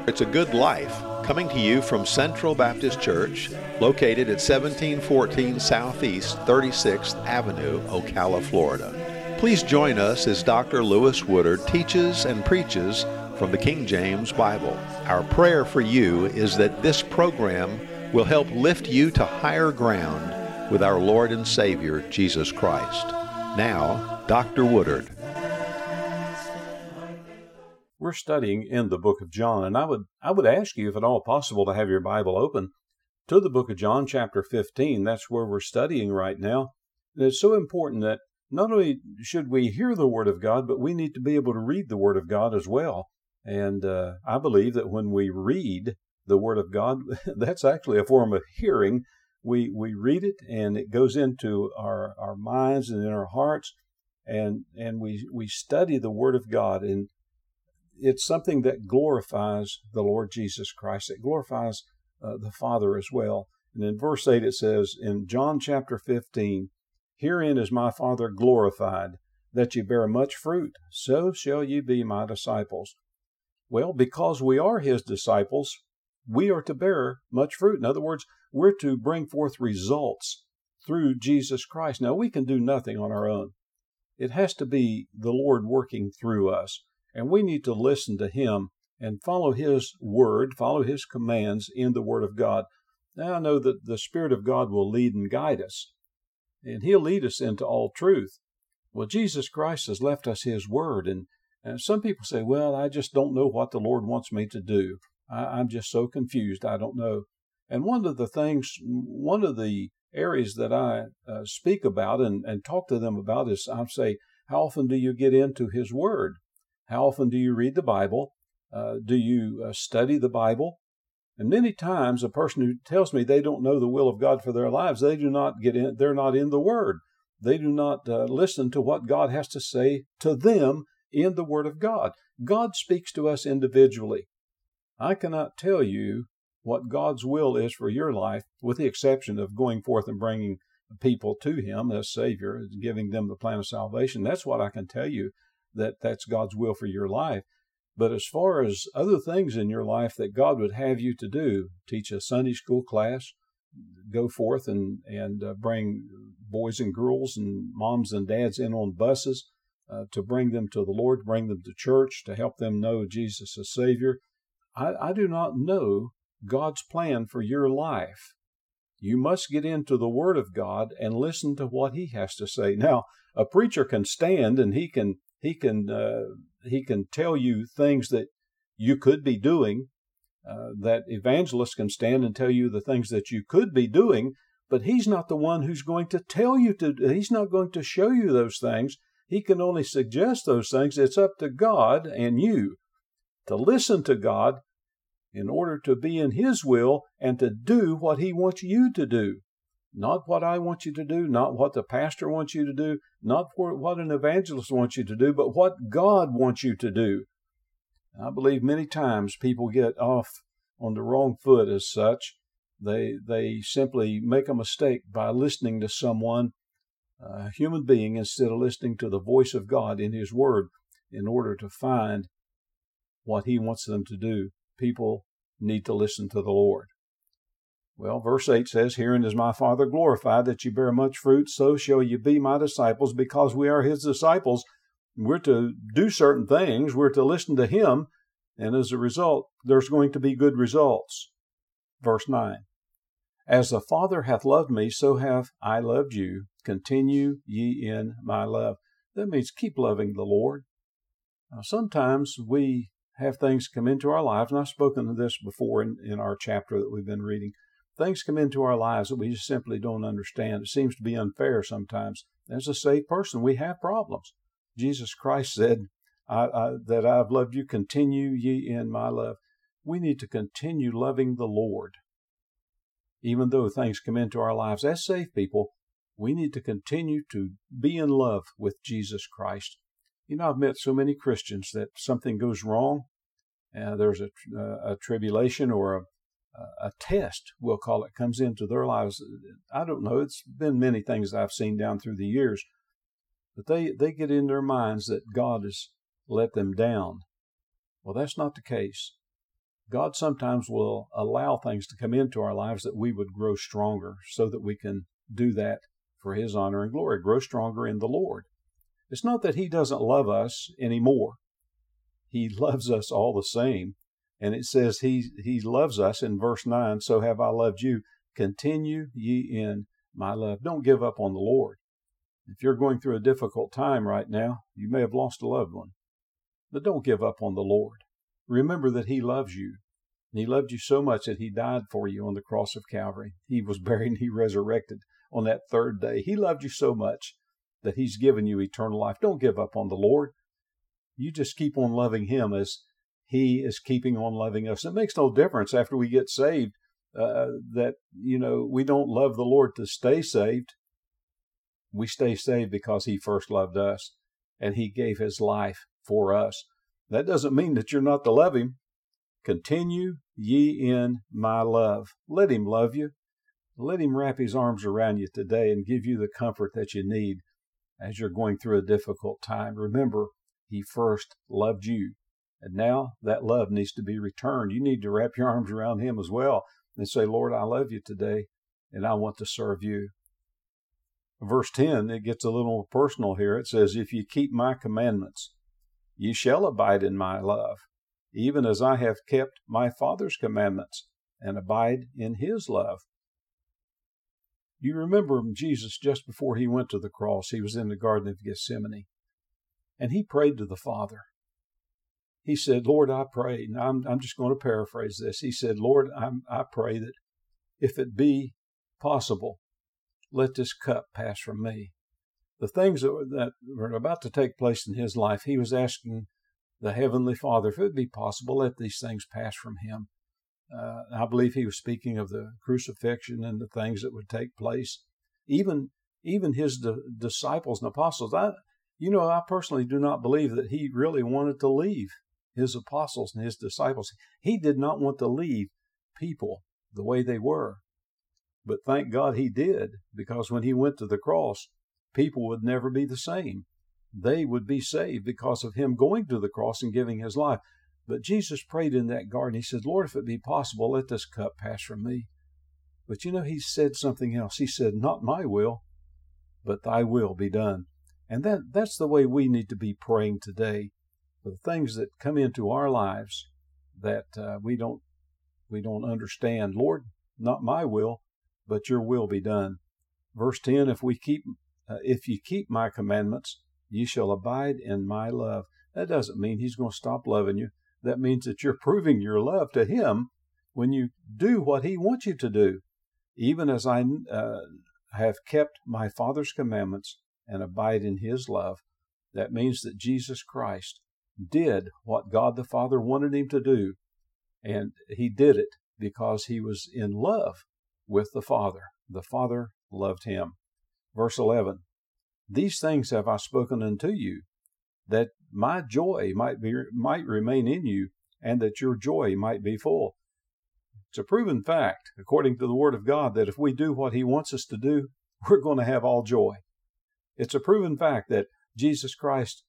It's a Good Life, coming to you from Central Baptist Church, located at 1714 Southeast 36th Avenue, Ocala, Florida. Please join us as Dr. Lewis Woodard teaches and preaches from the King James Bible. Our prayer for you is that this program will help lift you to higher ground with our Lord and Savior, Jesus Christ. Now, Dr. Woodard. We're studying in the book of John, and I would ask you, if at all possible, to have your Bible open to the book of John, chapter 15. That's where we're studying right now. And it's so important that not only should we hear the Word of God, but we need to be able to read the Word of God as well. And I believe that when we read the Word of God, that's actually a form of hearing. We read it, and it goes into our minds and in our hearts, and we study the Word of God, and it's something that glorifies the Lord Jesus Christ. It glorifies the Father as well. And in verse 8 it says, in John chapter 15, "Herein is my Father glorified, that ye bear much fruit, so shall ye be my disciples." Well, because we are His disciples, we are to bear much fruit. In other words, we're to bring forth results through Jesus Christ. Now, we can do nothing on our own. It has to be the Lord working through us. And we need to listen to Him and follow His word, follow His commands in the Word of God. Now, I know that the Spirit of God will lead and guide us, and He'll lead us into all truth. Well, Jesus Christ has left us His word, and some people say, well, I just don't know what the Lord wants me to do. I'm just so confused, I don't know. And one of the areas that I speak about and talk to them about is, I say, how often do you get into His word? How often do you read the Bible? Do you study the Bible? And many times a person who tells me they don't know the will of God for their lives, they do not get in, they're not in the Word. They do not listen to what God has to say to them in the Word of God. God speaks to us individually. I cannot tell you what God's will is for your life, with the exception of going forth and bringing people to Him as Savior, giving them the plan of salvation. That's what I can tell you. That's God's will for your life. But as far as other things in your life that God would have you to do, teach a Sunday school class, go forth and bring boys and girls and moms and dads in on buses to bring them to the Lord, bring them to church, to help them know Jesus as Savior. I do not know God's plan for your life. You must get into the Word of God and listen to what He has to say. Now, a preacher can stand and he can tell you things that you could be doing, that evangelists can stand and tell you the things that you could be doing, but he's not the one who's going to tell you he's not going to show you those things. He can only suggest those things. It's up to God and you to listen to God in order to be in His will and to do what He wants you to do. Not what I want you to do, not what the pastor wants you to do, not what an evangelist wants you to do, but what God wants you to do. I believe many times people get off on the wrong foot as such. They simply make a mistake by listening to someone, a human being, instead of listening to the voice of God in His Word in order to find what He wants them to do. People need to listen to the Lord. Well, verse 8 says, "Herein is my Father glorified, that ye bear much fruit, so shall ye be my disciples." Because we are His disciples, we're to do certain things, we're to listen to Him, and as a result, there's going to be good results. Verse 9, "As the Father hath loved me, so have I loved you. Continue ye in my love." That means keep loving the Lord. Now, sometimes we have things come into our lives, and I've spoken of this before in our chapter that we've been reading. Things come into our lives that we just simply don't understand. It seems to be unfair sometimes. As a saved person, we have problems. Jesus Christ said that I've loved you, continue ye in my love. We need to continue loving the Lord. Even though things come into our lives as saved people, we need to continue to be in love with Jesus Christ. You know, I've met so many Christians that something goes wrong, there's a tribulation or a test, we'll call it, comes into their lives. I don't know, it's been many things I've seen down through the years, but they get in their minds that God has let them down. Well, that's not the case. God sometimes will allow things to come into our lives that we would grow stronger so that we can do that for His honor and glory, grow stronger in the Lord. It's not that He doesn't love us anymore. He loves us all the same. And it says He loves us in verse 9, so have I loved you. Continue ye in my love. Don't give up on the Lord. If you're going through a difficult time right now, you may have lost a loved one. But don't give up on the Lord. Remember that He loves you. And He loved you so much that He died for you on the cross of Calvary. He was buried and He resurrected on that third day. He loved you so much that He's given you eternal life. Don't give up on the Lord. You just keep on loving Him as He is keeping on loving us. It makes no difference after we get saved that, we don't love the Lord to stay saved. We stay saved because He first loved us and He gave His life for us. That doesn't mean that you're not to love Him. Continue ye in my love. Let Him love you. Let Him wrap His arms around you today and give you the comfort that you need as you're going through a difficult time. Remember, He first loved you. And now that love needs to be returned. You need to wrap your arms around Him as well and say, Lord, I love you today and I want to serve you. Verse 10, it gets a little more personal here. It says, if you keep my commandments, ye shall abide in my love, even as I have kept my Father's commandments and abide in His love. You remember Jesus, just before He went to the cross, He was in the Garden of Gethsemane, and He prayed to the Father. He said, Lord, I pray, and I'm just going to paraphrase this. He said, Lord, I pray that if it be possible, let this cup pass from me. The things that were about to take place in His life, He was asking the Heavenly Father, if it be possible, let these things pass from Him. I believe He was speaking of the crucifixion and the things that would take place. Even His disciples and apostles, I personally do not believe that He really wanted to leave His apostles and His disciples. He did not want to leave people the way they were. But thank God He did, because when He went to the cross, people would never be the same. They would be saved because of Him going to the cross and giving His life. But Jesus prayed in that garden. He said, Lord, if it be possible, let this cup pass from me. But He said something else. He said, not my will, but thy will be done. And that's the way we need to be praying today, for the things that come into our lives that we don't understand. Lord, not my will, but your will be done. Verse 10, if you keep my commandments, ye shall abide in my love. That doesn't mean He's going to stop loving you. That means that you're proving your love to Him when you do what He wants you to do. Even as I have kept my Father's commandments and abide in His love, that means that Jesus Christ did what God the Father wanted Him to do. And He did it because He was in love with the Father. The Father loved Him. Verse 11, these things have I spoken unto you, that my joy might remain in you, and that your joy might be full. It's a proven fact, according to the Word of God, that if we do what He wants us to do, we're going to have all joy. It's a proven fact that Jesus Christ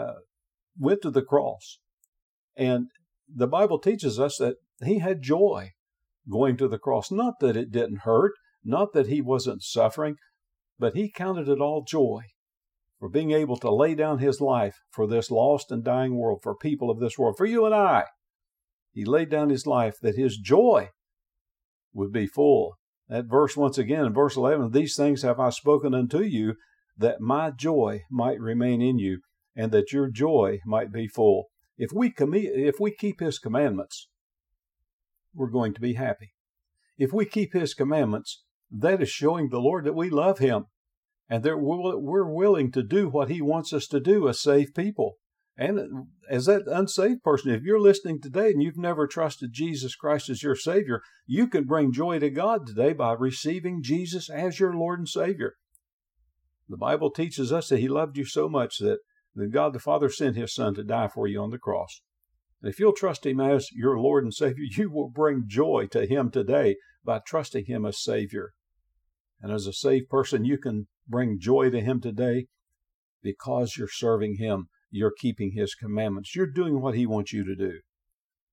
went to the cross, and the Bible teaches us that He had joy going to the cross. Not that it didn't hurt, not that He wasn't suffering, but He counted it all joy for being able to lay down His life for this lost and dying world, for people of this world, for you and I. He laid down His life that His joy would be full. That verse once again, in verse 11, these things have I spoken unto you, that my joy might remain in you, and that your joy might be full. If we keep His commandments, we're going to be happy. If we keep His commandments, that is showing the Lord that we love Him, and that we're willing to do what He wants us to do as saved people. And as that unsaved person, if you're listening today and you've never trusted Jesus Christ as your Savior, you can bring joy to God today by receiving Jesus as your Lord and Savior. The Bible teaches us that He loved you so much that God the Father sent His Son to die for you on the cross. And if you'll trust Him as your Lord and Savior, you will bring joy to Him today by trusting Him as Savior. And as a saved person, you can bring joy to Him today because you're serving Him. You're keeping His commandments. You're doing what He wants you to do.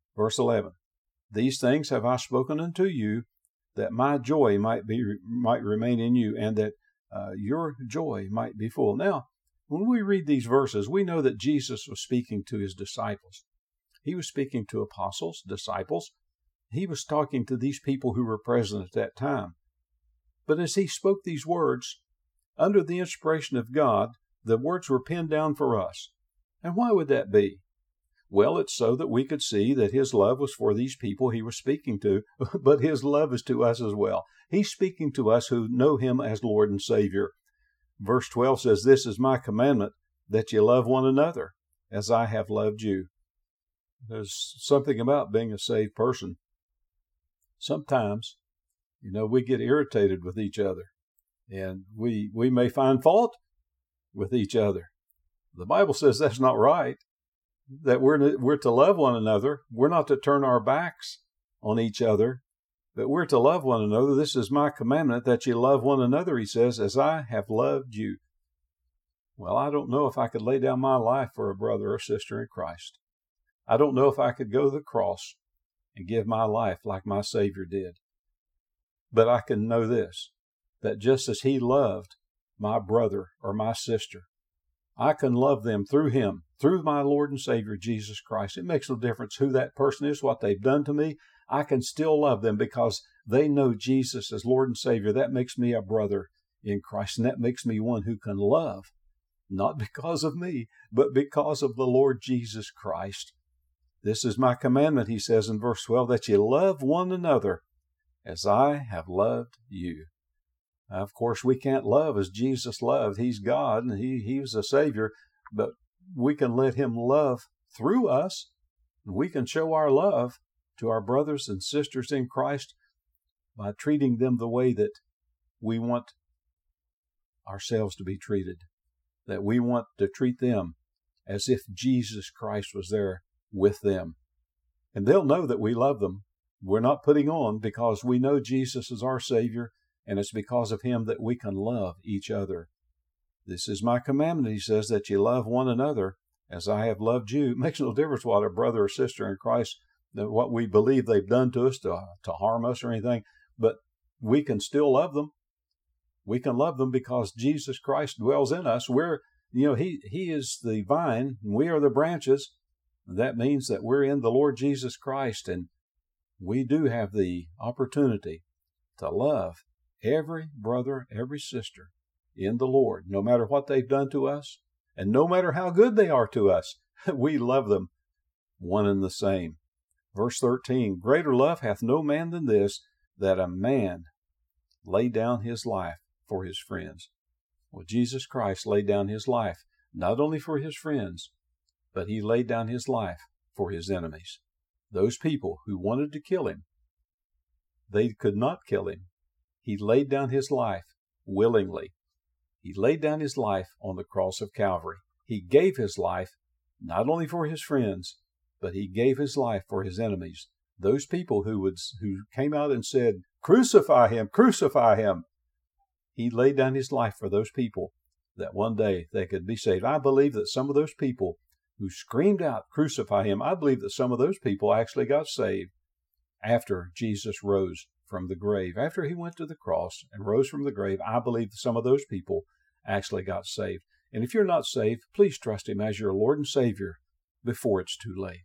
Verse 11, these things have I spoken unto you, that my joy might remain in you, and that your joy might be full. Now, when we read these verses, we know that Jesus was speaking to his disciples. He was speaking to apostles, disciples. He was talking to these people who were present at that time. But as he spoke these words, under the inspiration of God, the words were penned down for us. And why would that be? Well, it's so that we could see that his love was for these people he was speaking to, but his love is to us as well. He's speaking to us who know him as Lord and Savior. Verse 12 says, this is my commandment, that you love one another as I have loved you. There's something about being a saved person. Sometimes, we get irritated with each other, and we may find fault with each other. The Bible says that's not right, that we're to love one another. We're not to turn our backs on each other, but we're to love one another. This is my commandment, that you love one another, he says, as I have loved you. Well, I don't know if I could lay down my life for a brother or sister in Christ. I don't know if I could go to the cross and give my life like my Savior did. But I can know this, that just as he loved my brother or my sister, I can love them through him, through my Lord and Savior, Jesus Christ. It makes no difference who that person is, what they've done to me. I can still love them because they know Jesus as Lord and Savior. That makes me a brother in Christ, and that makes me one who can love, not because of me, but because of the Lord Jesus Christ. This is my commandment, he says in verse 12, that you love one another as I have loved you. Now, of course, we can't love as Jesus loved. He's God, and he was a Savior, but we can let him love through us. And we can show our love to our brothers and sisters in Christ by treating them the way that we want ourselves to be treated, that we want to treat them as if Jesus Christ was there with them. And they'll know that we love them. We're not putting on, because we know Jesus is our Savior, and it's because of him that we can love each other. This is my commandment, he says, that you love one another as I have loved you. It makes no difference what a brother or sister in Christ, what we believe they've done to us to harm us or anything, but we can still love them. We can love them because Jesus Christ dwells in us. He is the vine, and we are the branches. That means that we're in the Lord Jesus Christ, and we do have the opportunity to love every brother, every sister in the Lord, no matter what they've done to us, and no matter how good they are to us. We love them one and the same. Verse 13, greater love hath no man than this, that a man lay down his life for his friends. Well, Jesus Christ laid down his life, not only for his friends, but he laid down his life for his enemies. Those people who wanted to kill him, they could not kill him. He laid down his life willingly. He laid down his life on the cross of Calvary. He gave his life not only for his friends, but he gave his life for his enemies. Those people who came out and said, crucify him, crucify him. He laid down his life for those people that one day they could be saved. I believe that some of those people who screamed out, crucify him, I believe that some of those people actually got saved after Jesus rose from the grave. After he went to the cross and rose from the grave, I believe that some of those people actually got saved. And if you're not saved, please trust him as your Lord and Savior before it's too late.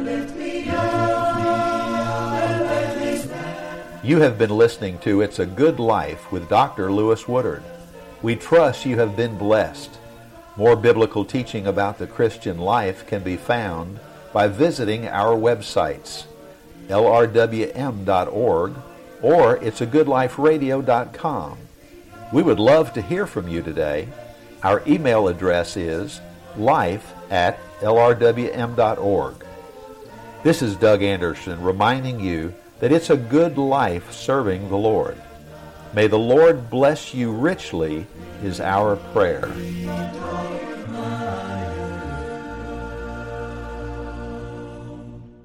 You have been listening to It's a Good Life with Dr. Lewis Woodard. We trust you have been blessed. More biblical teaching about the Christian life can be found by visiting our websites, lrwm.org or it'sagoodliferadio.com. We would love to hear from you today. Our email address is life@lrwm.org. This is Doug Anderson reminding you that it's a good life serving the Lord. May the Lord bless you richly is our prayer.